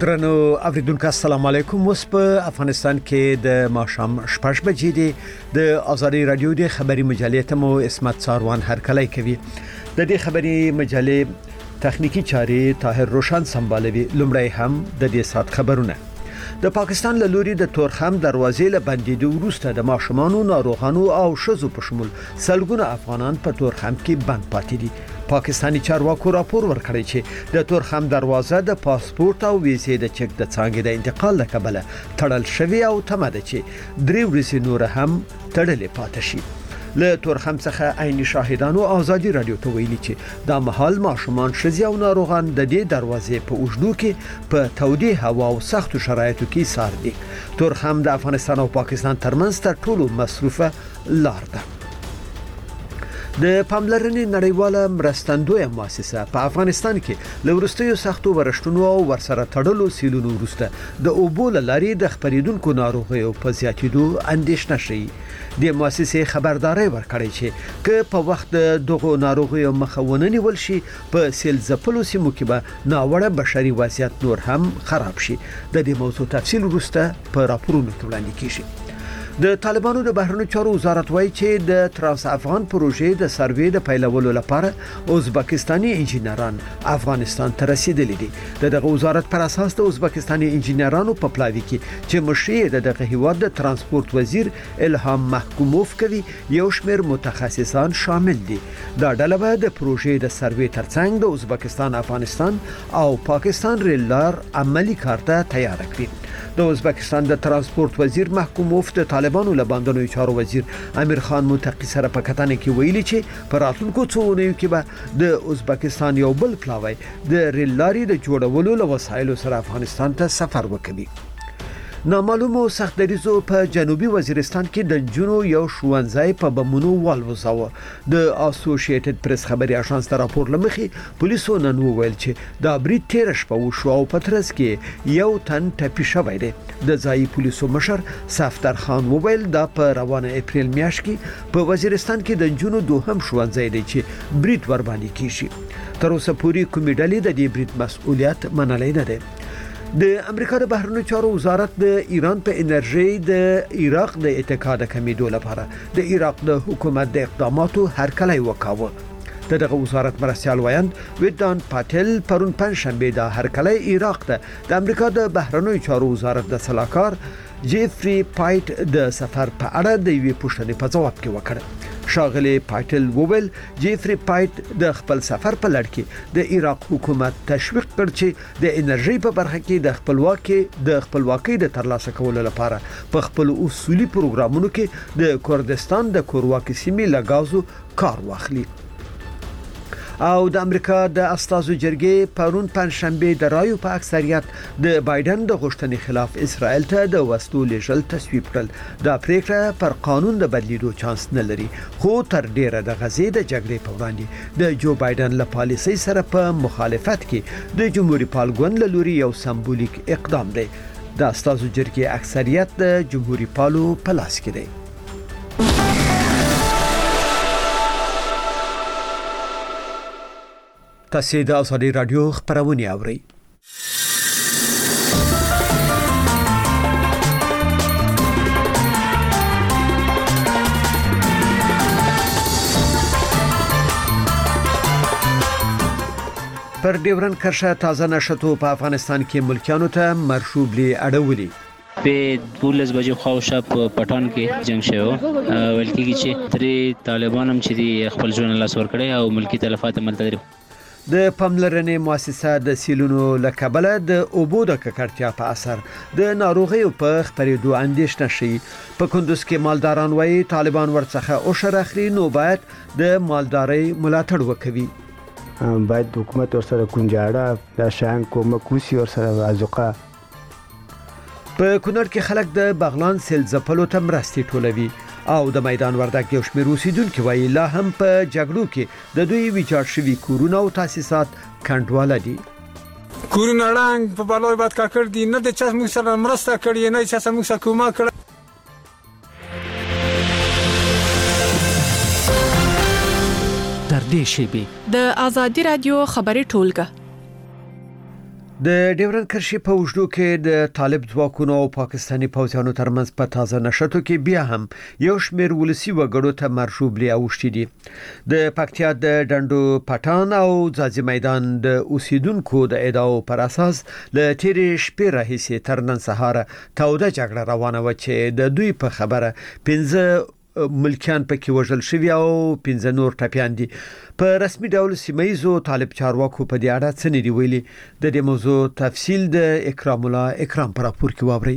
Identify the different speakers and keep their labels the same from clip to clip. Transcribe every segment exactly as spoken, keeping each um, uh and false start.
Speaker 1: درنو اوریدونکو السلام علیکم. اوس په افغانستان کې د ماښام شپږ بجې دي. د آزادي رادیو د خبري مجلې ته مو اسمت ساروان هرکلی کوي. د دې خبري مجلې تخنیکی چاري طاهر روشن سمبالوي. لومړی هم د دې سات خبرونه. د پاکستان له لوري د تورخم دروازې له بندیدو وروسته د ماشومانو، ناروغانو او شذو په شمول سلګونه افغانان په تورخم کې بند پاتې دي. پاکستانی چارواکو راپور ورکړی چې د تورخم دروازه د پاسپورت او ویزې د چک د څانګې د انتقال لپاره تړل شوی او تمه ده چې درې ورځې نور هم تړلې پاتې شي. له تورخم څخه عیني شاهدانو آزادي رادیو ته ویلي چې د مهال ماشومان، شذي او ناروغان د دې دروازې په اوږدو کې په تودې هوا او سختو شرایطو کې سار دي. تورخم د افغانستان او پاکستان ترمنځ تر ټولو مصروفه لار ده. د پاملرنې نړیواله مرستندویه مؤسسه په افغانستان کې لورستیو سختو ورشتونو او ورسره تړلو سیلونو وروسته د اوبو لاري د خپریدونکو ناروغیو په زیاتېدو اندېښنه شي. د مؤسسې خبرداري ورکړی چې که په وخت دغه ناروغیو مخه ونه نیول شي، په سیل ځپلو سیمو کې به ناوړه بشري وضعیت نور هم خراب شي. د دې موضوع تفصیل وروسته په راپورونو کې وړاندې کیږي. د طالبانو د بهرنیو چارو وزارت وایي چې د ترانس افغان پروژې د سروې د پیلولو لپاره ازبکستاني انجینران افغانستان ته رسیدلي دي. د دغه وزارت پر اساس د ازبکستاني انجینرانو په پلاوي کې چې مشیر د دغه هیواد د ترانسپورت وزیر الهام محکوموف کوي یو شمېر متخصصان شامل دي. دا ډله به د پروژې د سروې ترڅنګ د ازبکستان، افغانستان او پاکستان ریل لار عملی کار ته تیار کړي. د ازبکستان د ترانسپورت وزیر محکوموف د طالبانو له باندې چارو وزیر امیر خان متقی سره په کتنه کې ویلي چې په راتلونکو څو اونیو کې به د ازبکستان یو بل پلاوی د ریل لارې د جوړولو له وسایلو سره افغانستان ته سفر وکړي. نامعلومو سختدریزو په جنوبي وزیرستان کې د جنو یو ښوونځی په بمونو والوځاوه. د اسوسییټډ پریس خبري اژانس د راپور لمخې پولیسو نن وویل چې د برید تیر شپه وشو او په ترڅ کې یو تن ټپي شوی دی. د ځایي پولیسو مشر صفدر خان وویل دا په روانه اپریل میاشت کې په وزیرستان کې د جنو دوهم ښوونځی دی چې برید ور باندې کیږي. تر اوسه پورې کومې ډلې د دې برید مسؤلیت منلی نه دی. د امریکا د بهرنیو چارو وزارت د ایران په انرژي د عراق د اتکا د کمیدو لپاره د عراق د حکومت د اقداماتو هرکلی وکاوه. د دغه وزارت مرستیال ویاند ویدان پاتل پرون پنځشنبه د هرکلی عراق ته د امریکا د بهرنیو چارو وزارت د سلاکار جیفری پایټ د سفر په اړه د یوې پوښتنې په جواب کې وکړ. شاغلی پایټل وویل جیفری پایټ د خپل سفر په لړ کې د عراق حکومت تشویق کړ چې د انرژي په برخه کې د خپلواکي د خپلواکۍ د ترلاسه کولو لپاره په خپل اصولي پروګرامونو کې د کردستان د کورواکي سیمې لګازو کار واخلي. او د امریکا د استازو جرګې پرون پنځشنبه د رایو په اکثریت د بایدن د غوښتنې خلاف اسرائیل ته د وسلو لیږل تصویب کړل. دا پریکړه پر قانون د بدلیدو چانس نه لري، خو تر ډیره د غزې د جګړې په وړاندې د جو بایدن له پالیسۍ سره په مخالفت کې د جمهوریت پال ګوند له لوري یو سمبولیک اقدام دی. د استازو جرګې اکثریت د جمهوریت پالو په لاس کې دی. تاسو د آزادي رادیو خبرونه اورئ. پر ډیورن کرښه تازه نشټو په افغانستان کې ملکیانو ته مرشوبلی اړولي.
Speaker 2: په دولس بجې خواوشا په پټان کې جنگ شوی ول کېږي چې ترې طالبان هم چې خپل ژوند لاس ور کړی او ملکی تلفات ملتدري.
Speaker 1: د پاملرنې مؤسسه د سیلونو لکبله د اوبو د ککړتیا په اثر د ناروغیو په خپرېدو اندېښنه شي. په کندوز کې مالداران وایي طالبان ورڅخه عشر اخلي، نو باید د مالدارۍ ملاتړ وکوي.
Speaker 3: باید حکومت ورسره کنجاړه د شان کومک وسی ورسره ازوقه.
Speaker 1: په کونړ کې خلک د بغلان سیل ځپلو ته مرستې ټولوي او د میدان وردګ یو شمېر اوسیدونکو وایي لا هم په جګړو کې د دوی ویجاړ شوي کورونه او تاسیسات کڼډواله دي.
Speaker 4: کورونه ړنګ په بلوي باد کاکړ دي، نه د چا موږ سره مرسته کړې، نه چا موږ سره کومه کړه.
Speaker 5: تر دې شیبې
Speaker 6: د آزادي رادیو خبري ټولګه
Speaker 1: د ډیورن کرښې په اوږدو کې د طالب ځواکونو او پاکستاني پوځیانو ترمنځ په تازه نشټو کې بیا هم یو شمېر ولسي وګړو ته مرشوبلي اوښتي دي. د پکتیا د ډنډو پټان او ځاځي میدان د اوسیدونکو د ادعاو پر اساس له تیرې شپې راهیسې تر نن سهار توده جګړه روانه و چې د دوی په خبره پنځه ملکیان پکې وژل شوي او پنځه نور ټپیان دي. په رسمي ډول سیمایزو طالب چارواکو په دې اړه څه نه دی ویلي. د دې موضوع تفصیل د اکرام الله اکرام پر راپور کې واوري.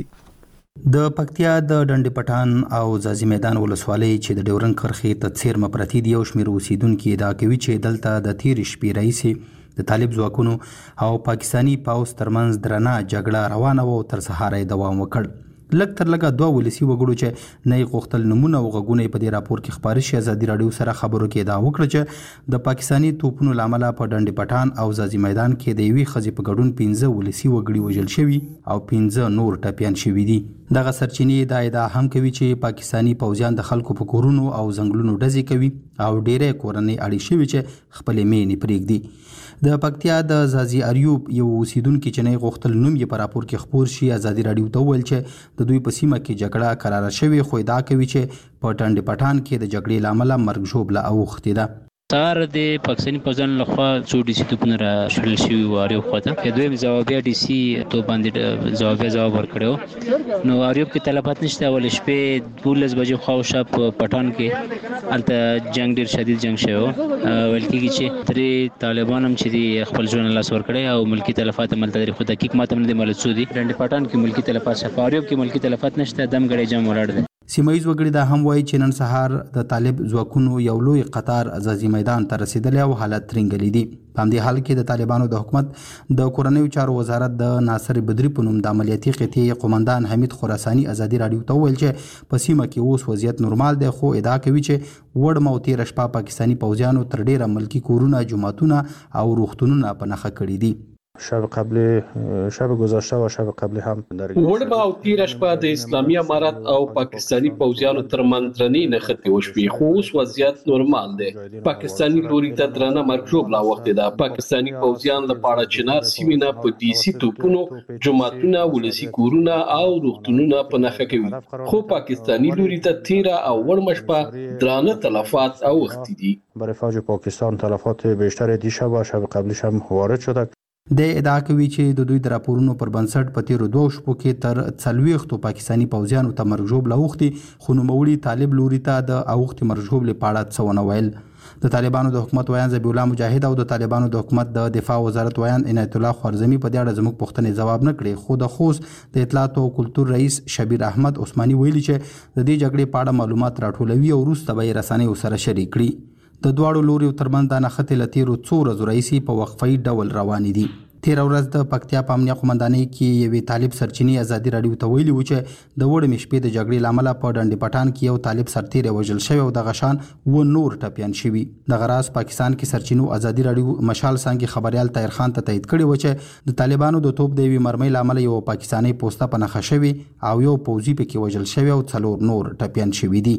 Speaker 5: د پکتیا د ډنډ پټان او ځاځي میدان ولسوالۍ چې د ډیورن کرښې ته څیرمه پرتې دي، یو شمېر اوسیدونکي ادعا کوي چې دلته د تیرې شپې راهیسې د طالب ځواکونو او پاکستاني پوځ ترمنځ درنه جګړه روانه و او تر سهاره یې دوام وکړ. لږ تر لږه دوه ولسي وګړو چې نه یې غوښتل نمونه او غږونه په دې راپور کې خپاره شي، ازادي راډیو سره خبرو کې ادعا وکړه چې د پاکستاني توپونو له امله په ډنډ پټان او ځاځي میدان کې د یوې ښځې په ګډون پنځه ولسي وګړي وژل شوي او پنځه نور ټپیان شوي دي. دغه سرچینې دا ادعا هم کوي چې پاکستاني پوځیان د خلکو په کورونو او ځنګلونو ډزې کوي او ډېرې کورنۍ اړې شوي چې خپلې مینې پرېږدي. د پکتیا د ځاځي اریوب یو اوسیدونکي چې نه غوښتل نوم یې په راپور کې خپور شي، ازادي راډیو ته وویل چې د دوی په سیمه کې جګړه قراره شوې، خو ادعا کوي چې په ډنډ پټان کې د جګړې له امله مرګ ژوبله اوښتې ده.
Speaker 2: سار د پاکستاني پوځیانو لخوا څو ډي سي توپونه را شړل شوي وو اریوب خواته، چې دویم ځوابیه ډي سي توپ باندې ځوابیه ځواب ورکړی. نو اریوب کې تلفات نشته، ولې شپې دولس بجې خواوشا په پټان کې هلته جنگ ډېر شدید جنگ شوی و. ویل کېږي چې ترې طالبان هم چې دي خپل ژوند لاس ورکړی او ملکي تلفات هم هلته لري، خو دقیق ماته هم نه دی معلوم څو دي. ډنډ پټان کې ملکي تلفات شته، په اریوب کې ملکي تلفات نشته، دم ګړی جام ولاړ دی.
Speaker 5: سیمایي وګړي دا هم وایي چې نن سهار د طالب ځواکونو یو لوی قطار ځاځي میدان ته رسیدلی او حالت ترنګلی دي. په همدې حال کې د طالبانو د حکومت د کورنیو چارو وزارت د ناصر بدري په نوم د عملیاتي قطعې قومندان حمید خراساني ازادي راډیو ته وویل چې په سیمه کې اوس وضعیت نورمال دی، خو ادعا کوي چې وړم او تېره شپه پاکستاني پوځیانو تر ډېره ملکي کورونه، جوماتونه او روغتونونه په نښه کړي دي.
Speaker 6: شب قبل شب گذشته و شب قبل هم در
Speaker 7: وړبا او تیر شپه د اسلامي امارت او پاکستاني پوځیانو ترمنځ درنې نښتې وشوې، خو اوس وضعیت نورمال دی. پاکستاني لوري ته درنه مرګ لا وخت ده. پاکستاني پوځیان له پاړه چنار سیمې نه په ډي سي توپونو جوماتونه، ولسي کورونه او روغتونونه په نښه کوي، خو پاکستاني لوري ته تیره او وړمه شپه درانه تلفات اوښتي دي.
Speaker 6: برای فوج پاکستان تلفات بیشتر دیشب و شب قبلش هم وارد شده.
Speaker 5: د ادعا کوي چې د دوی د راپورونو پر بنسټ په تیرو دوه شپو کې تر څلوېښتو پاکستاني پوځیانو ته مرګ ژوبله اوښتي، خو نوموړي طالب لوري ته د اوښتې مرګ ژوبلې په اړه څه ونه ویل. د طالبانو د حکومت ویان ذبیح الله مجاهد او د طالبانو د حکومت د دفاع وزارت ویان عنایت الله خوارزمي په دې اړه زموږ پوښتنې ځواب نه کړې، خو د خوست د اطلاعات او کلتور رئیس شبیر احمد عثماني ویلي چې د دې جګړې په اړه معلومات راټولوي او وروسته به یې رسنیو سره شریک کړي. د دواړو لوریو ترمنځ دا نښتې له تیرو څو ورځو راهیسې په وقفه‌یي ډول روانې دي. تیره ورځ د پکتیا په امنیه قومندانۍ کې یوې طالب سرچینې ازادي راډیو ته ویلي وو چې د وړمې شپې د جګړې له امله په ډنډ پټان کې یو طالب سرتیری وژل شوی او دغه شان و نور ټپیان شوي. دغه راز پاکستان کې سرچینو ازادي راډیو مشال څانګې خبریال طاهر خان ته تایید کړی و چې د طالبانو د توپ د یوې مرمۍ له امله یو پاکستاني پوسته په نښه شوي او یو پوځي پکې وژل شوی او څلور نور ټپیان شوي دي.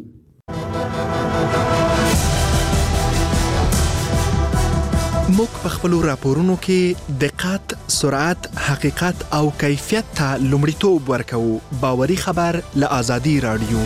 Speaker 8: موږ په خپلو راپورونو کې دقت، سرعت، حقیقت او کیفیت ته لومړیتوب ورکوو. باوري خبر له ازادي راډیو.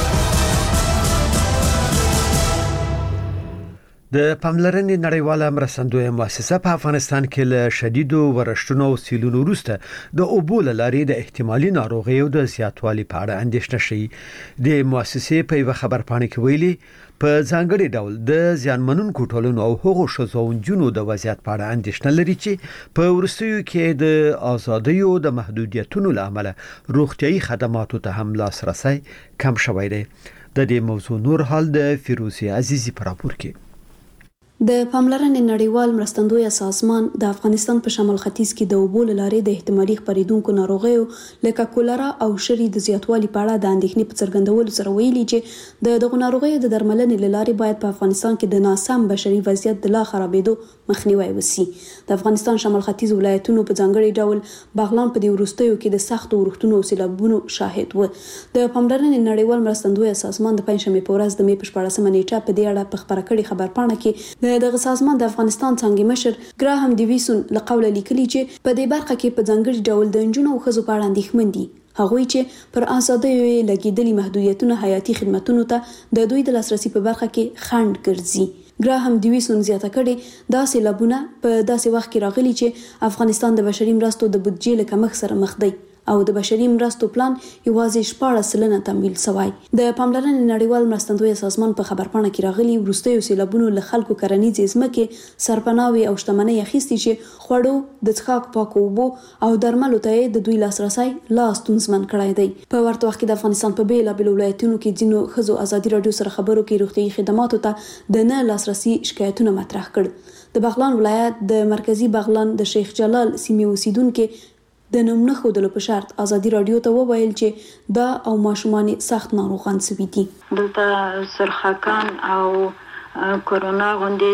Speaker 1: د پاملرنې نړیواله مرستندویه مؤسسه په افغانستان کې له شدیدو ورښتونو او سیلونو وروسته د اوبو له لارې د احتمالي ناروغیو د زیاتوالي په اړه اندېښنه شوې. د مؤسسې په یوه خبرپاڼه کې ویلي په ځانګړي ډول د زیانمنونکو ټولنو او هغو ښځو او نجونو د وضعیت په اړه اندېښنه لري چې په وروستیو کې د ازادیو د محدودیتونو له امله روغتیايي خدماتو ته هم لاسرسی کم شوی دی. د دې موضوع نور حال د فیروزي عزیزي په راپور کې.
Speaker 9: د پاملرنې نړیوال مرستندویه سازمان د افغانستان په شمال ختیځ کې د اوبو له لارې د احتمالي خپرېدونکو ناروغیو لکه کولرا او شری د زیاتوالي په اړه د اندېښنې په څرګندولو سره ویلي چې د دغو ناروغیو د درملنې له لارې باید په افغانستان کې د ناسم بشري وضعیت د لا خرابېدو مخنیوی وشي. د افغانستان شمال ختیځ ولایتونو په ځانګړي ډول بغلان په دې وروستیو کې د سختو اورښتونو او سیلابونو شاهد و. د پاملرنې نړیوال مرستندویه سازمان د پنځشنبې په ورځ د مې په شپاړسمه نیټه په دې اړه په خپره کړې خبرپاڼه کې د دغه سازمان د افغانستان څنګه مشر ګراهم ډیویسون له قوله لیکلي چې په دې برخه کې په ځانګړي ډول د نجونو او ښځو په اړه اندېښمن دي. هغوی چې پر ازادۍ لګیدلي محدودیتونه حیاتي خدماتونو ته د دوی د لاسرسي په برخه کې خنډ ګرځي. ګراهم ډیویسون زیاته کړې دا سیلابونه په داسې وخت کې راغلي چې افغانستان د بشري مرستو د بودیجې له کمښت سره مخ دی او د بشري مرستو پلان یوازې شپاړس سلنه تمویل شوی. د پاملرنې نړیوال مرستندوی سازمان په خبرپاڼه کې راغلي وروستیو سیلابونو له خلکو کرنیزې ځمکې سرپناوي او شتمنۍ اخیستي چې خوړو د څښاک پاکو اوبو او درملو ته د دوی لاسرسی لا ستونزمن کړی دی. په ورته وخت کې د افغانستان په بیلابیلو ولایتونو کې ځینو ښځو ازادي راډیو سره خبرو کې روغتیايي خدماتو ته د نه لاسرسي شکایتونه مطرح کړ. د بغلان ولایت د مرکزی بغلان د شیخ جلال سیمې اوسیدونکو د نوم نه ښودلو په شرط ازادي راډیو ته وویل چې دا او ماشومان سخت ناروغان شوي دي.
Speaker 10: دلته سرخکان او کورونا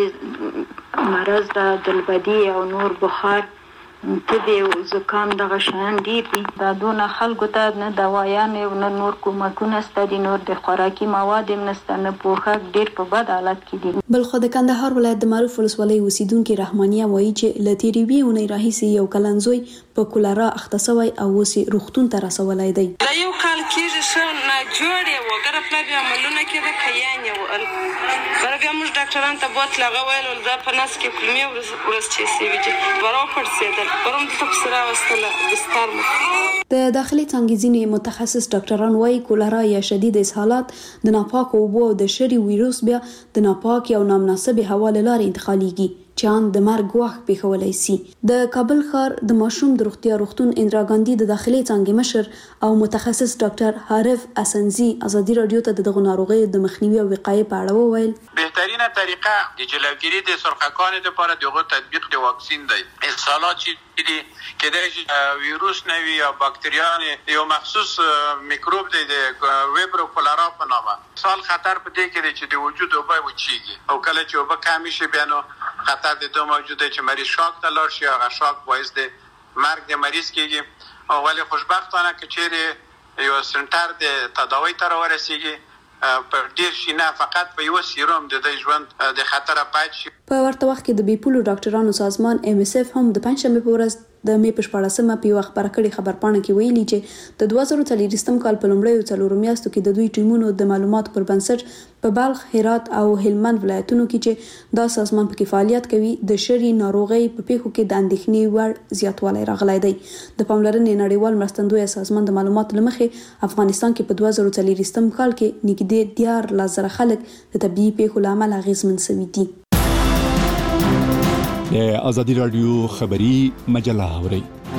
Speaker 10: غوندې مرض د دلبدي او نور بخار تبي او زکام دغه شان دي. دا دونه خلکو ته نه دوايان او نه نور کومکونه ستدي، نور د خوراکي مواد هم نشته، نه پوښاک، ډیر په بد حالت کې دي.
Speaker 9: بل خو د کندهار ولایت د معروف ولسوالۍ اوسیدونکو رحمانیه وایي چې له تیرې وی اونۍ راهیسې یو کلنځوی په کولرا اخته شوی او اوس روغتون ته رسولای دی.
Speaker 11: دا یو کال کېږي چې نه جوړې وګره په بیا عملونه کې د کیان یو ال پر بیا موږ ډاکټران ته بوت لغه ویل دا په نس کې کلمې ورس چې سی وی چې ورو پړسېدل پرم د تفسیر واستله بستر مو.
Speaker 9: د داخلي څنګه ځینې متخصص ډاکټران وایي کولرا یا شدید اسهالات د ناپاک اوبو او د شری ویروس بیا د ناپاک او نامناسب هوا له لارې انتقالېږي چې ان د مرګ وخت پیښولای شي. د کابل ښار د ماشوم د روغتیا روغتون اندرا ګاندي د داخلي څنګه مشر او متخصص ډاکټر حارف اسنزي ازادي راډیو ته د ناروغیو د مخنیوي او وقایې په اړه وویل
Speaker 12: بهترینه طریقه د جلوگیری د سرخکان لپاره دغه تطبیق د واکسین دی. اسهالات چې دي کېدای ویروس نه وي یا باکتریان یو مخصوص میکروب دی د ویبرو کولرا په نامه. سال خطر په دې کې دی چې د وجود اوبه وچیږي او کله چې اوبه کم شي بیا نو خطر د دوه موجوده چې مریض شاک ته لاړ شي، هغه شاک باعث د مرګ د مریض کېږي. او ولی خوشبختانه که چیرې یو سنټر د تداوی ته راورسیږي په ډیر شي نه فقط په یو سیروم د دې ژوند د خطر پات شي.
Speaker 9: په ورته وخت کې د بیپولو ډاکټرانو سازمان ام اس اف هم د پنځشنبه په ورځ د می په شپاړسمه په وخت پر کړي خبرپاڼه کې ویلي چې د دوه زره څلوېښتم کال په لومړیو څلورو میاشتو کې د دوی ټیمونو د معلوماتو پر بنسټ په بلخ، هرات او هلمند ولایتونو کې چې دا سازمان په فعالیت کوي د شری ناروغي په پیښو کې د اندېښنې وړ زیاتوالی راغلی دی. د پاملرنې نړیوال مرستندوی سازمان د معلوماتو لمخې افغانستان کې په دوه زره څلوېښتم کال کې نږدې دیارلس زره خلک د طبي پیښو له امله اغېزمن شوي دي.
Speaker 13: د ازادي راډیو خبري مجله اورئ.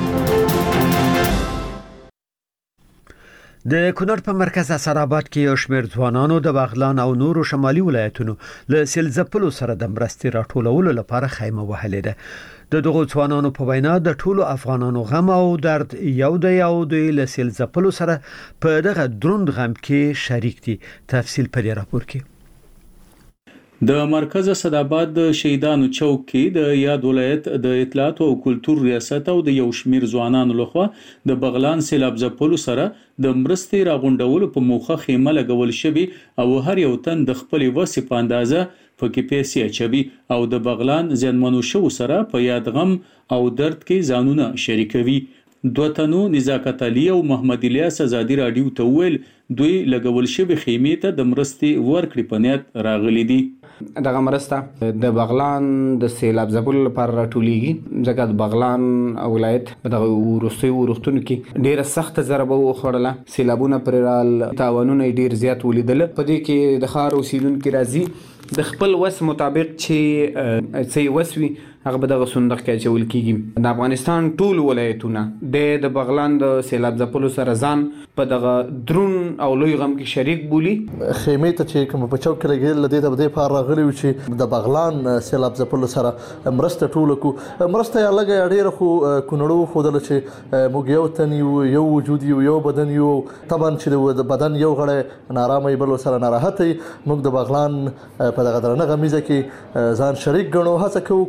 Speaker 1: د کونړ په مرکز اسراباد کې یو شمېر ځوانانو د بغلان او نورو شمالي ولایتونو له سیل ځپلو سره د مرستې راټولولو لپاره خیمه وهلې ده. د دغو ځوانانو په وینا د ټولو افغانانو غم او درد یو دی او دوی له سیل ځپلو سره په دغه دروند غم کې شریک دي. تفصیل په دې راپور کې.
Speaker 14: د مرکز اسداباد د شهیدانو چوک کې د یاد ولایت د اطلاعات او کلتور ریاست او د یو شمیر ځوانانو لخوا د بغلان سیلاب ځپلو سره د مرستې راغونډولو په موخه خیمه لګول شوی او هر یو تن د خپل وسې په اندازه پکې پیسې اچوي او د بغلان زیانمنو شو سره په یاد غم او درد کې ځانونه شریکوي. دوه تنو نزاکت علي او محمد الیاس ازادي راډیو ته ویل دوی لګول شوی خیمه ته د مرستې ورکړې په نیت راغلي دي.
Speaker 15: دغه مرسته د بغلان د سیلاب ځپلو لپاره راټولیږي ځکه د بغلان ولایت په دغه وروستیو وختونو کې ډیره سخته ضربه وخوړله. سیلابونه پرې رال، تاوانونه ډیر زیات ولیدل. په دې کې د ښار اوسیدونکو راځي د خپل وس مطابق چې څه وسوي هغه به دغه صندوق کې اچول کیږي. د افغانستان ټول ولایتونه د د بغلان د سیلاب ځپلو سره ځان په دغه درون او لوی غم کې شریک بولی.
Speaker 16: خیمه ته چې کوم په چوک کې لګیدل د دې د پاره راغلی چې د بغلان سیلاب ځپلو سره مرسته ټول کو مرسته یا لګي ډیره خو کونړو خو دل چې موږ یو تن یو وجود یو بدن یو طبعا چې د بدن یو غړی نارامه بل سره ناراحت موږ د بغلان په دغه درنه غمیزه کې ځان شریک ګڼو. هڅه کوو کوخه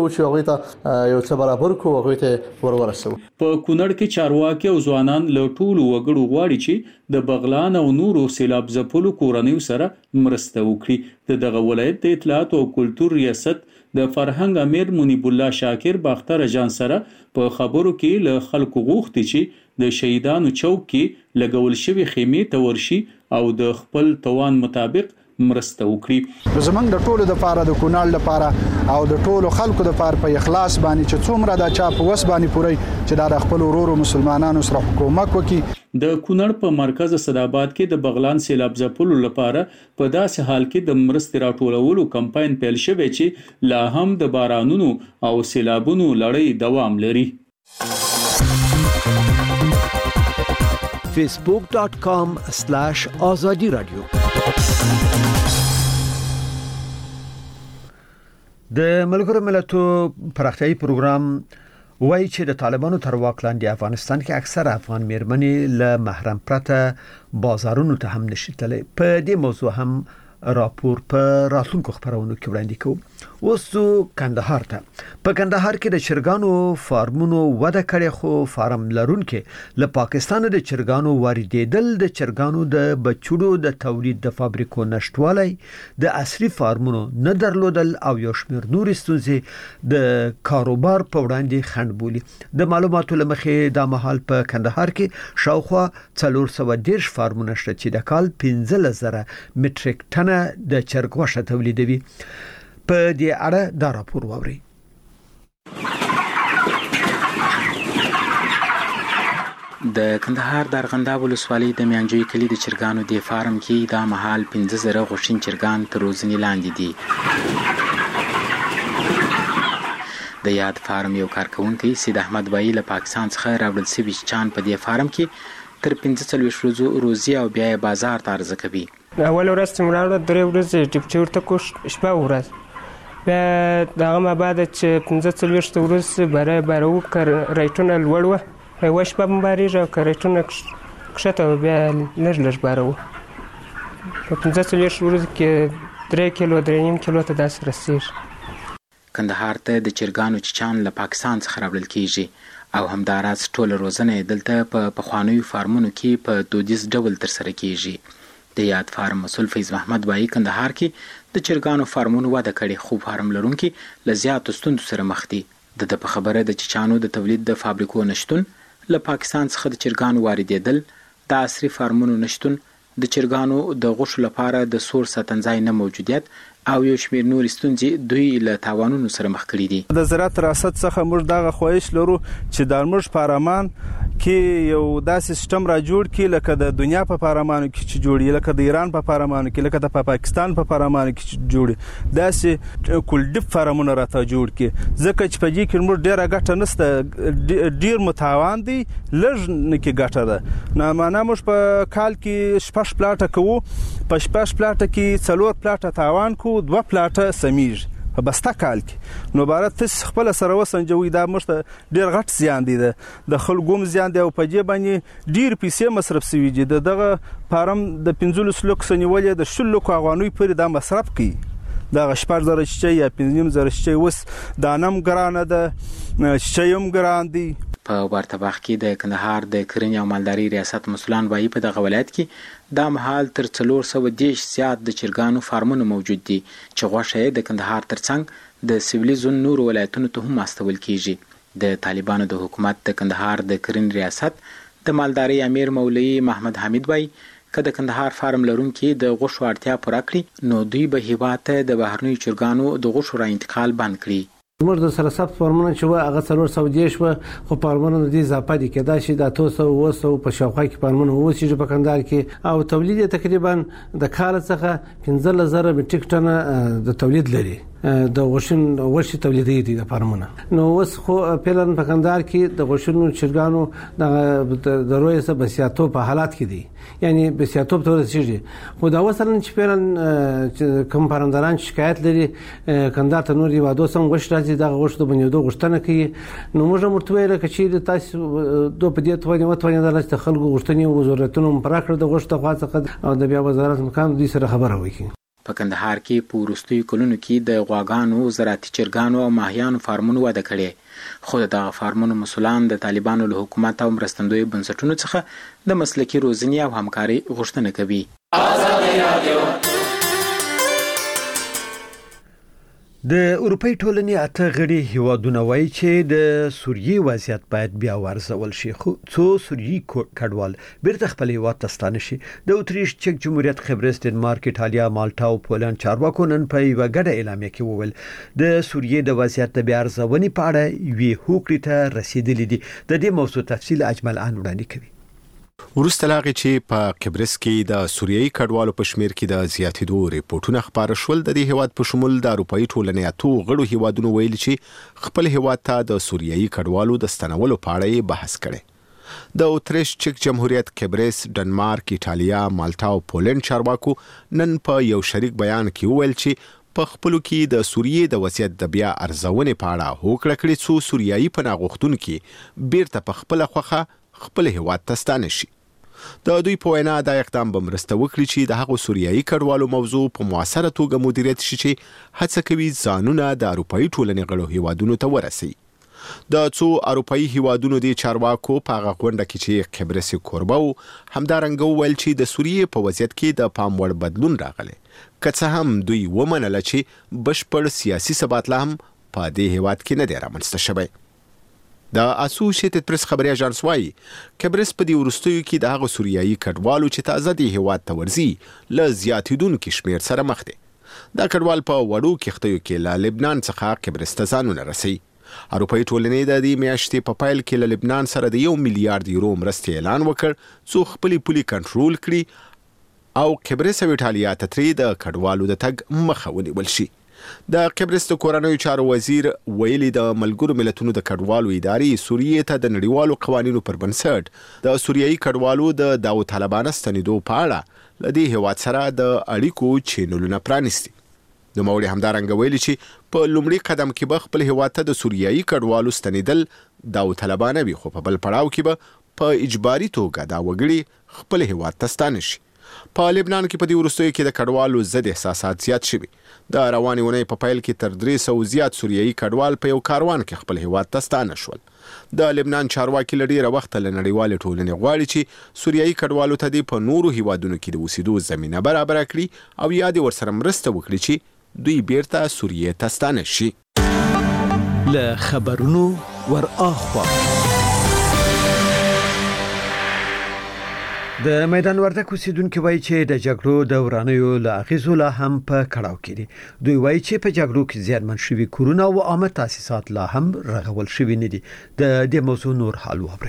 Speaker 16: چې هغه ته یو څه برابر کو هغه ته ورورسو.
Speaker 14: په کونړ کې چارواکي او ځوانان له ټولو وګړو غواړي چې د بغلان او نورو سیلاب ځپلو کورنیو سره مرسته وکړي. د دغه ولایت د اطلاعات او کلتور ریاست د فرهنګ امیر منیب الله شاکر باختر جان سره په خبرو کې له خلکو غوښتي چې د شهیدانو چوک کې لګول شوی خیمه ته ورشي او د خپل توان مطابق مرسته وکړي.
Speaker 17: زمنګ د ټولو د پاره د کونړ لپاره او د ټولو خلکو د پاره په اخلاص باندې چې څومره د چا په وس باندې پوری چې دا د خپل ورورو مسلمانانو سره حکومت وکړي.
Speaker 14: د کونړ په مرکز صداباد کې د بغلان سیلاب ځپلو لپاره په داسې حال کې د مرستې راټولولو کمپاین پیل شوی چې لا هم د بارانونو او سیلابونو لړۍ دوام لري.
Speaker 1: facebook dot com slash azadi radio. د ملګرو ملتونو پراختیایي پروګرام وایي چې د طالبانو تر واک لاندې افغانستان کې اکثر افغان میرمنې له محرم پرته بازارونو ته هم نشي تللی. په دې موضوع هم راپور په راتلونکو خبرونو کې وړاندې کوو. اوس کندهار ته. په کندهار کې د چرګانو فارمونو وده کړې خو فارم لرونکو له پاکستان د چرګانو واردېدل د چرګانو د بچوړو د تولید د فابریکو نشټوالی د عصري فارمونو نه درلودل او یو شمېر نور ستونزې د کاروبار په وړاندې خنډ بولي. د معلوماتو لمخې د مهال په کندهار کې شاوخوا څلور سوه دېرش فارمونه شته چې د کال پنځه زره مټریک ټنه د چرګ غوښه تولیدوي. په دې اړه دا راپور واوري.
Speaker 18: د کندهار د ارغنداب ولسوالۍ د میانجوی کلی د چرګانو د فارم کې د مهال پنځه زره غوښین چرګان تر روزنې لاندې دي. د یاد فارم یو کارکونکي سید احمد بایی له پاکستان څخه راوړل شوي چان په دې فارم کې تر پنځه څلوېښت ورځو روزي او بیا بازار ته عرضه کوي.
Speaker 19: اول ورځ چې مراوړه درې ورځې ټیپچې ورته کو شپه ورځ بیا دغه ما بعد چې پنځه څلوېښت ورځې باره باره و که ریټونه لوړ وه یوه شپه هم بارېږي او که ریټونه کښته وه بیا لږ لږ باره وه. په پنځه څلوېښت ورځو کې درې کیلو درې نیم کیلو ته داسې رسېږي.
Speaker 18: کندهار ته د چرګانو چیچان له پاکستان څخه راوړل کېږي او همداراز ټوله روزنه یې دلته په پخوانیو فارمونو کې په دودیز ډول ترسره کېږي. د یاد فارم مسؤل فیض محمد بایی کندهار کې د چرګانو فارمونو وده کړې خو فارم لرونکي له زیاتو ستونزو سره مخ دي. د ده په خبره د چیچانو د تولید د فابریکو نشتون، له پاکستان څخه د چرګانو واردېدل، د عصري فارمونو نشتون، د چرګانو د غوښو لپاره د سور ساتنځای نه موجودیت او یو شمېر نور ستونزې دوی له تاوانونو سره مخ کړي دي.
Speaker 20: د زراعت ریاست څخه موږ دغه خواهش لرو چې د موږ پارمان کې یو داسې سیستم را جوړ کړي لکه د دنیا په پارمانو کې چې جوړي، لکه د ایران په پارمانو کې، لکه د پاکستان په پارمانو کې چې جوړي، داسې کلډیپ فارمونه راته جوړ کړي. ځکه چې په دې کې موږ ډېره ګټه نشته، ډېر متاوان دی، لږ نه کې ګټه ده. نه معنا موږ په کال کې شپږ پلاټه کوو، په شپږ پلاټه کې څلور پلاټه تاوان کوو، دوه پلاټه سمیږي په بسته کال کې. نو عبارت تاسو خپل سره وسنجوي دا مشته ډیر غټ زیان دی، د خلکو زیان دی او په دې باندې ډیر پیسې مصرف شوی دي. دغه فارم د پنځلس لک سنیولې د شل لک افغانۍ پورې دا مصرف کوي. دا شپږ زره شچې یا پنځم زره شچې وس دانم ګرانه ده، شچېم ګران دی.
Speaker 18: په ورته وخت کې د کندهار د کرنې او مالدارۍ ریاست مسؤلان وایي په دغه ولایت کې دا مهال تر څلور سوه دېرش زیات د چرګانو فارمونه موجود دي چې غوښه یې د کندهار ترڅنګ د سویلي زون نورو ولایتونو ته هم استول کېږي. د طالبانو د حکومت د کندهار د کرنې ریاست د مالدارۍ امیر مولوي محمد حمید وایي که د کندهار فارم لرونکي د غوښو اړتیا پوره کړي نو دوی به هېواد ته د بهرنیو چرګانو د غوښو را انتقال بند کړي.
Speaker 21: موږ د سره ثبت فارمونه چې و هغه څلور سوه دېرش وه، خو فارمونه د دې اضافه دي کېدای شي د اتو سوه اوه سوه په شاوخوا کې فارمونه واوسېږي په کندهار کې او تولید یې تقریبا د کال څخه پنځلس زره مټریک ټنه د تولید لري. د غوښین غوښې تولیدي دي د فارمونه. نو اوس خو فعلا په کندهار کې د غوښینو چرګانو د رویه سره بسیاتوب په حالات کې دي، یعنی بسیاتوب ته ورسېږي. خو دا وسره چې فعلا کوم پرنداران شکایت لري کندهار ته نور یوادو سم غوښ راځي دغه غوښ د بنیادو غوښتنه کوي. نو موږ مرته ویل چې تاسو دوه په دې توګه وتوانه د خلکو غوښتنې او ضرورتونو پر اړه د غوښ ته خاصه او د بیا وزارت مقام دې سره خبره وکړي.
Speaker 18: په کندهار کې په وروستیو کلونو کې د غواګانو، زراعتي چرګانو او ماهیانو فارمونو وده کړې، خو دغه فارمونو مسؤلان د طالبانو له حکومت او مرستندویو بنسټونو څخه د مسلکي روزنې او همکارۍ غوښتنه کوي.
Speaker 1: د اروپای ټولنې اته غړي هیوادونه وایي چې د سوریې وضعیت باید بیا وارزول شي، خو څو سوریې کډوال بیرته خپل هیواد ته ستانه شي. د اتریش، چک جمهوریت، خبرس، ډنمارک، ایټالیا، مالټا او پولند چارواکو نن په یوه ګډه اعلامیه کې وویل د سوریې د وضعیت د بیا ارزونې په اړه یوې هوکړې ته رسیدلي دي. د دې موضوع تفصیل اجمل ان وړاندې کوي.
Speaker 3: وروسته لاغې چې په قبرس کې د سوریایي کډوالو په شمیر کې د زیاتېدو ریپورتونه خپاره شول، د دې هیواد په شمول د اروپایي ټولنې اتو غړو هیوادونو ویلي چې خپل هیواد ته د سوریایي کډوالو د ستنولو په اړه بحث کړي. د اتریش، چک جمهوریت، قبرس، ډنمارک، ایټالیا، مالټا او پولند چارواکو نن په یو شریک بیان کې وویل چې په خپلو کې د سوریې د وضعیت د بیا ارزونې په اړه هوکړه کړې څو سوریایي پناه غوښتونکي بیرته په خپله خوښه خپل هیواد ته ستانه شي. د دوی په وینا دا اقدام به مرسته وکړي چې د هغو سوریایي کډوالو موضوع په مؤثره توګه مدیریت شي چې هڅه کوي ځانونه د اروپایي ټولنې غړو هیوادونو ته ورسوي. د څو اروپایي هیوادونو د چارواکو په هغه غونډه کې چې قبرس کوربه وو همدارنګه وویل چې د سوریې په وضعیت کې د پام وړ بدلون راغلی، که څه هم دوی ومنله چې بشپړ سیاسي ثبات لا هم په دې هیواد کې نه دی رامنځته شوی. د اسوسییټډ پریس خبري اژانس وايي قبرس په دې وروستیو کې د هغو سوریایي کډوالو چې تازه د هیواد ته ورځي له زیاتېدونکي شمېر سره مخ دي. دا کډوال په وړو کښتیو کې له لبنان څخه قبرس ته ځانونه رسوي. اروپایي ټولنې د دې میاشتې په پیل کې له لبنان سره د یو میلیارډ یورو مرستې اعلان وکړ څو خپلې پولې کنټرول کړي او قبرس او ایټالیا ته ترې د کډوالو د تګ مخه ونیول شي. د قبرس د کورنیو چارو وزیر ویلي د ملګرو ملتونو د کډوالو ادارې سوریې ته د نړیوالو قوانینو پر بنسټ د سوریایي کډوالو د داوطلبانه ستنېدو په اړه له دې هیواد سره د اړیکو چینلونه پرانیستي. نوموړي همدارنګه ویلي چې په لومړي قدم کې به خپل هیواد ته د سوریایي کډوالو ستنېدل داوطلبانه وي، خو په بل پړاو کې به په اجباري توګه دا وګړي خپل هیواد ته ستانه شي. په لبنان کې په دې وروستیو کې د کډوالو ضد احساسات زیات شوي. د روانې اونۍ په پیل کې تر درې سوه زیات سوریایي کډوال په یو کاروان کې خپل هیواد ته ستانه شول. د لبنان چارواکي له ډېره وخته له نړیوالې ټولنې غواړي چې سوریایي کډوالو ته دې په نورو هیوادونو کې د اوسېدو زمینه برابره کړي او یا دې ورسره مرسته وکړي چې دوی بیرته سوریې ته ستانه شي.
Speaker 1: له خبرونو ور اخوا د میدان وردک اوسیدونکو وایي چې د جګړو د ورانیو له اغیزو لا هم په کړاو کې دي. دوی وایي چې په جګړو کې زیانمن شوي کورونه او عامه تاسیسات لا هم رغول شوي نه دي. د دې موضوع نور حال واورئ.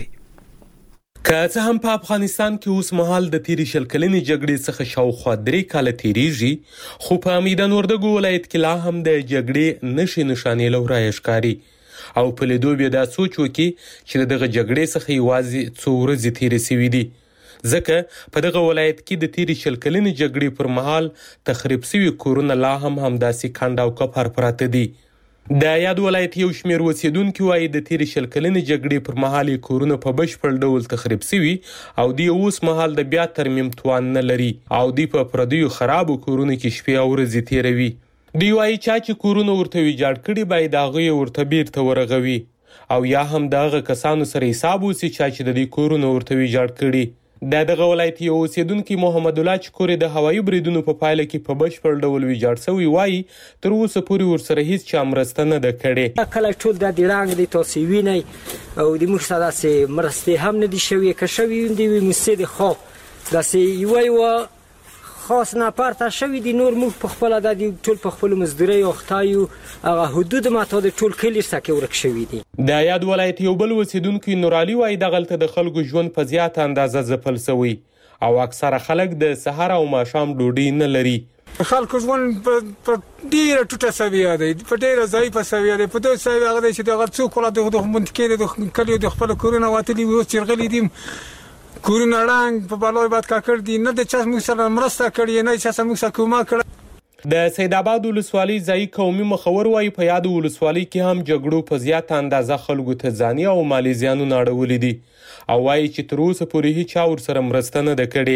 Speaker 22: که څه هم په افغانستان کې اوس مهال د تیرې شل کلنې جګړې څخه شاوخوا درې کاله تیریږي، خو په میدان وردګو ولایت کې لا هم د جګړې نښې نښانې له ورایه ښکاري او په لیدو بیا دا سوچ وکړي چې دغه جګړې څخه یوازې څو ورځې تیرې شوي دي، ځکه په دغه ولایت کې د تیرې شل کلنې جګړې پر مهال تخریب شوي کورونه لا هم همداسې کند او کپر پراته دي. د یاد ولایت یو شمېر اوسیدونکي وایي د تیرې شل کلنې جګړې پر مهال یې کورونه په بشپړ ډول تخریب شوي او دوی اوس مهال د بیا ترمیم توان نه لري او دوی په پردیو خرابو کورونو کې شپې او ورځې تیروي. دوی وایي چا چې کورونه ورته ویجاړ کړي باید هغه یې ورته بیرته ورغوي او یا هم د هغه کسانو سره حساب وسي چا چې د دې کورونه ورته ویجاړ کړي. د دغه ولایت یو اوسیدونکي محمد الله چې کور یې د هوایي بریدونو په پایله کې په بشپړ ډول ویجاړ شوی وایي تر اوسه پورې ورسره هیڅ چا مرسته نه ده کړې.
Speaker 23: کله ټول د رنګ دي تاسو وینئ او د موږ سره داسې مرستې هم نه دي شوي، که شوي دي وي موږ د خو داسې یوه یوه خاص نفر ته شوي دي، نور موږ په خپله د ټول په خپلو مزدورۍ اختایو هغه حدود ماته د ټول کلي سکې ورک شوي دي.
Speaker 22: د یاد ولایت یو بل اوسیدونکي نورعلي وایي دغلته د خلکو ژوند په زیاته اندازه ځپل شوی او اکثره خلک د سحر او ماښام ډوډۍ نه لري.
Speaker 4: خلکو ژوند په ډېره ټوټه سویه دی، په ډېره ضعیفه سویه دی. په داسې سویه هغه دی چې دغه څوک ولا د منطقې د کلیو د خپلو کورونه وتلي وي، اوس چې غلي دي کورونه ړنګ په بلای باد کاکړ دي، نه د چا موږ سره مرسته کړې نه چا موږ سره کومک کړی.
Speaker 22: د سید آباد ولسوالۍ ځایي قومي مخور وایي په یاد ولسوالۍ کې هم جګړو په زیاته اندازه خلکو ته ځاني او مالي زیانونه اړولي دي او وایي چې تر اوسه پورې هیڅ چا ورسره مرسته نه ده کړې.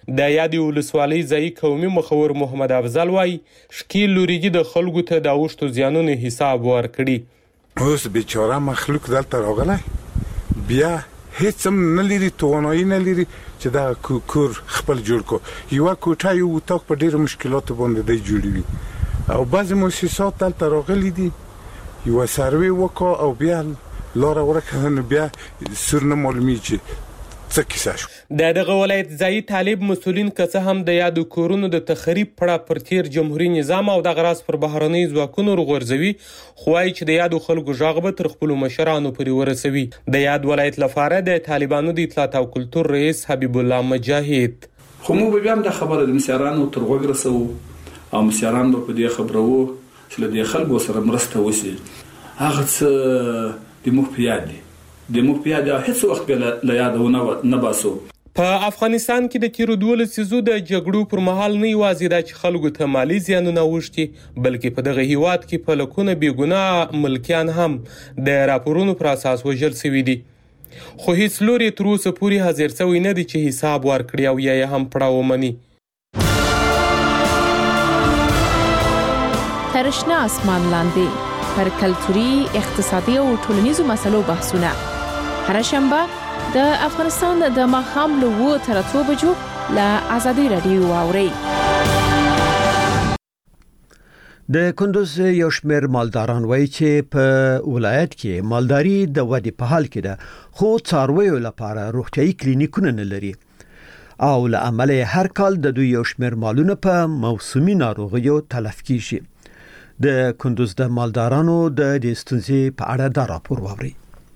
Speaker 22: د یادې ولسوالۍ ځایي قومي مخور محمد افضل وایي شکیل لوریجي د خلکو ته د اوښتو زیانونو حساب ورکړي.
Speaker 2: اوس بیچاره مخلوق دلته راغلی بیا هیڅ هم نه لري، توانایي نه لري چې دا کور خپل جوړ کړو. یوه کوټه یو اتاق په ډېرو مشکلاتو باندې دی جوړوي او بعضې مؤسسات دلته راغلي دي یوه سروې وکړه او بیا لاره ورکړه نو بیا سور نه معلومیږي چې څه کیسه شو.
Speaker 22: د دغه ولایت ځایي طالب مسؤلین که څه هم د یادو کورونو د تخریب پړه پر تیر جمهوري نظام او دغه راز پر بهرنیو ځواکونو وغورځوي، خو وایي چې د یادو خلکو غږ به تر خپلو مشرانو پورې ورسوي. د یاد ولایت لپاره د طالبانو د اطلاعات او کلتور رئیس حبیب الله مجاهد:
Speaker 6: خو موږ به بیا هم دا خبره د مسیارانو تر غوږ رسوو او مسیاران به په دې خبرو چې له دې خلکو سره مرسته وشي. هغه څه د موږ په یاد دي، د موږ په یاد هیڅ وخت به له یاده نه باسو.
Speaker 22: په افغانستان کې د تیرو دولسو څیزو د جګړو پر مهال نه یوازې دا چې خلکو ته مالي زیانونه اوښتي، بلکې په دغه هیواد کې په لکونه بېګناه ملکیان هم د راپورونو پر اساس وژل شوي دي. خو هیڅ لوري تر اوسه پورې حاضر شوی نه دی چې حساب ورکړي او یا یې هم پړه ومني.
Speaker 7: تر شنه اسمان لاندې پر کلتوري، اقتصادي او ټولنیزو مسلو بحثونه هر شنبه د افغانستان د ماښام له اوه تر اتو بجو له ازادي راډیو واورئ.
Speaker 1: د کندوز یو شمېر مالداران وایي چې په ولایت کې مالداري د ودې په حال کې ده، خو څارویو لپاره روغتیايي کلینیکونه نه لري او له امله هر کال د دوی یو شمېر مالونه په موسمي ناروغیو تلف کیږي. د کندوز د مالدارانو د دې ستونزې په اړه دا راپور واورئ.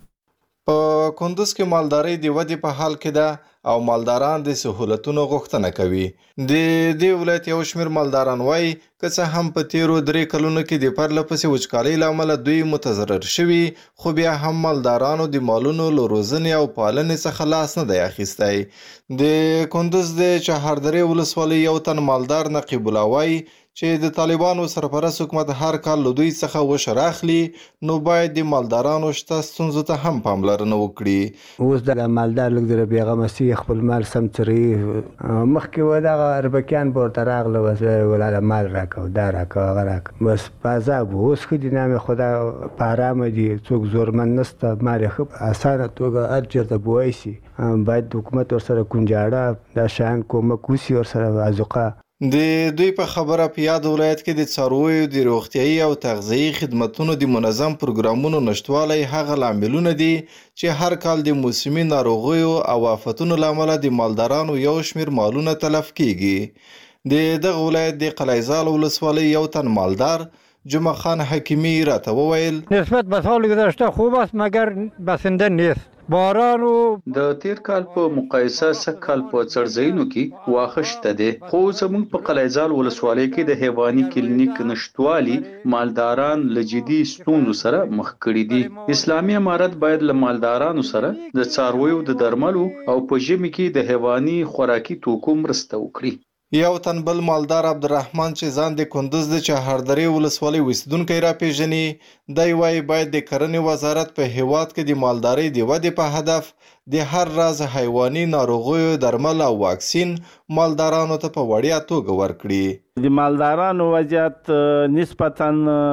Speaker 24: په کندوز کې مالداري د ودې په حال کې ده او مالداران د سہولتونو غوښتنه کوي. د دې ولایت یو شمېر مالداران وایي که څه هم په تیرو درې کلونو کې د پرله پسې وچکالۍ له امله دوی متضرر شوي، خو بیا هم مالدارانو د مالونو له روزنې او پالنې څخه لاس نه دی اخیستی. د کندوز د چهاردرې ولسوالۍ یو تن مالدار نقیب الله وایي چې د طالبانو سرپرست حکومت هر کال له دوی څخه وشر اخلي، نو باید د مالدارانو شته ستونزو ته هم پاملرنه وکړي.
Speaker 25: اوس د مالدار لږ د بیغمه سي خپل مال سم تري مخکې و دغه اربکیان ورته راغله وسه ولاله مال راکاو دا راکاو هغه راکاو بس پازاب اوس خو د نامې خدا په ارامه دي، څوک زورمن نسته، مال ښه اسانه توګه هر چېرته بوی سي. باید حکومت ورسره کنجاړه دا شیان کومک وسي ورسره ازوقه.
Speaker 24: د دوی په خبره په یاد ولایت کې د څارویو د روغتیايي او تغذیه‌ایي خدماتونو د منظم پروګرامونو نشټوالی هغه لاملونه دي چې هر کال د موسمي ناروغیو او آفتونو له امله د مالدارانو یو شمېر مالونه تلف کیږي. د دغه ولایت د قلیزال ولسوالۍ یو تن مالدار جمعه خان حکیمی راته وویل
Speaker 26: نسبت به سال گذشته خوب است مگر بسنده نیست. بارانو
Speaker 27: د تیر کال په مقایسه سږ کال په څړځایونو کې واښه شته دی، خو زموږ په قلیزال ولسوالۍ کې د حیواني کلینیک نشټوالي مالداران له جدي ستونزو سره مخ کړي دي. اسلامي امارت باید له مالدارانو سره د څارویو د درملو او په ژمي کې د حیواني خوراکي توکو مرسته وکړي.
Speaker 24: یو تن بل مالدار عبدالرحمن چې ځان د کندوز د چهاردرې ولسوالۍ اوسیدونکی راپېژني، دی وایي باید د کرنې وزارت په هیواد کې د مالدارۍ د ودې په هدف د هر راز حیواني ناروغیو درمل او واکسین مالدارانو ته په وړیا توګه ورکړي.
Speaker 20: د مالدارانو وضعیت نسبتا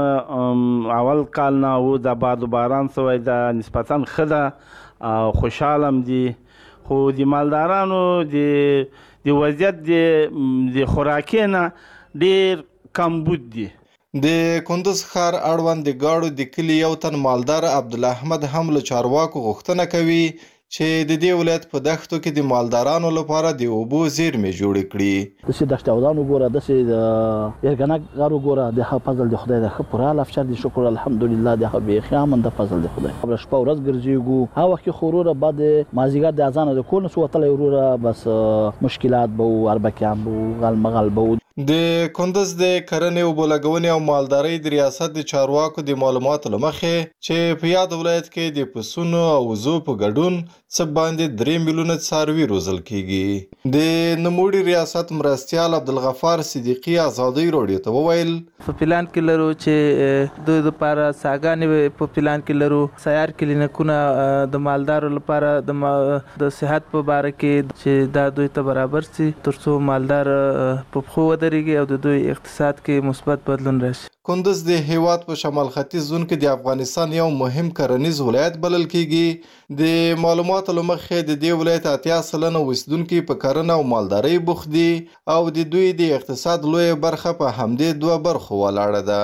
Speaker 20: اول کال نه و د باد و باران سوی دا نسبتا ښه ده او خوشحالم دي، خو د مالدارانو د د وضعیت د خوراکي نه ډېر کمبود دي.
Speaker 24: د کندوز ښار اړوند د ګاړو د کلي یو تن مالدار عبدالاحمد هم له چارواکو غوښتنه کوي چې د دې ولایت په دښتو کې د مالدارانو لپاره د اوبو زیرمې جوړې کړي.
Speaker 28: داسې دښتاودان وګوره، داسې د ارګنک غار وګوره، د ښه فضل د خدای د ښه پوره افشار دي، شکر الحمدلله د ښه بیخي امن د فضل د خدای. خبره شپه ورځ ګرځېږو، هغه وخت کې خو وروره بعد مازدیګر د اذانه د کور نه څه وتلی وروره بس مشکلات به و، اربکیان به و، غل مغل به و.
Speaker 24: د کندز د کرنې او بولګونې او مالدارۍ د ریاست د چارواکو د معلوماتو لمخې چې په یاد ولایت کې د پسونو او وزو په ګډون څه باندې درې میلیونه څاروي روزل کیږي. د نوموړي ریاست مرستیال عبدالغفار صدیقي ازادۍ راډیو ته وویل
Speaker 5: په پلان کې لرو چې د لپاره ساګانې په پلان کې لرو سیار کلینیکونه د مالدارو لپاره د د صحت په باره کې چې دا دوی ته برابر سي ترڅو مالدار په خو ودرېږي او د دوی اقتصاد کې مثبت بدلون راشي.
Speaker 24: کندز د هیواد په شمال ختیځ زون کې د افغانستان یو مهم کرنیز ولایت بلل کیږي. د معلوماتو له مخې د دې ولایت اتیا سلنه اوسیدونکي په کرنه او مالدارۍ بوخت دي او د دوی د اقتصاد لویه برخه په همدې دوه برخو ولاړه ده.